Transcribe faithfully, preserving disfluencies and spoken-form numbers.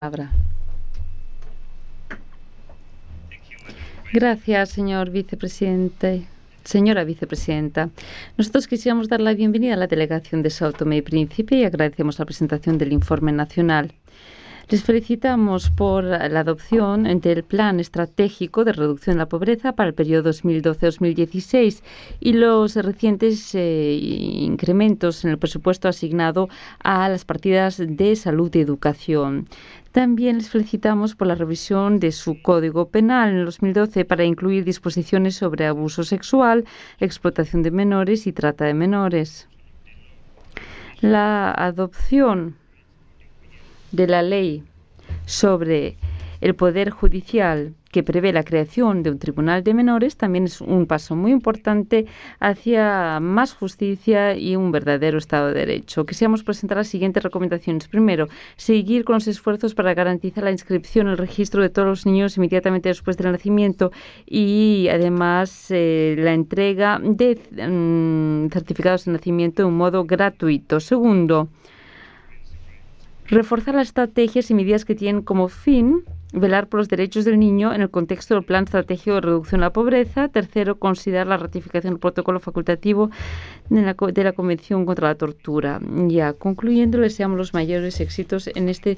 palabra. Gracias, señor vicepresidente. Señora vicepresidenta, nosotros quisiéramos dar la bienvenida a la delegación de São Tomé y Príncipe y agradecemos la presentación del informe nacional. Les felicitamos por la adopción del Plan Estratégico de Reducción de la Pobreza para el periodo dos mil doce a dos mil dieciséis y los recientes eh, incrementos en el presupuesto asignado a las partidas de salud y educación. También les felicitamos por la revisión de su Código Penal en el dos mil doce para incluir disposiciones sobre abuso sexual, explotación de menores y trata de menores. La adopción de la ley sobre el Poder Judicial que prevé la creación de un tribunal de menores también es un paso muy importante hacia más justicia y un verdadero Estado de Derecho. Quisiéramos presentar las siguientes recomendaciones. Primero, seguir con los esfuerzos para garantizar la inscripción en el registro de todos los niños inmediatamente después del nacimiento y además eh, la entrega de mm, certificados de nacimiento de un modo gratuito. Segundo, reforzar las estrategias y medidas que tienen como fin velar por los derechos del niño en el contexto del Plan Estratégico de Reducción de la Pobreza. Tercero, considerar la ratificación del protocolo facultativo de la, de la Convención contra la Tortura. Ya concluyendo, les deseamos los mayores éxitos en este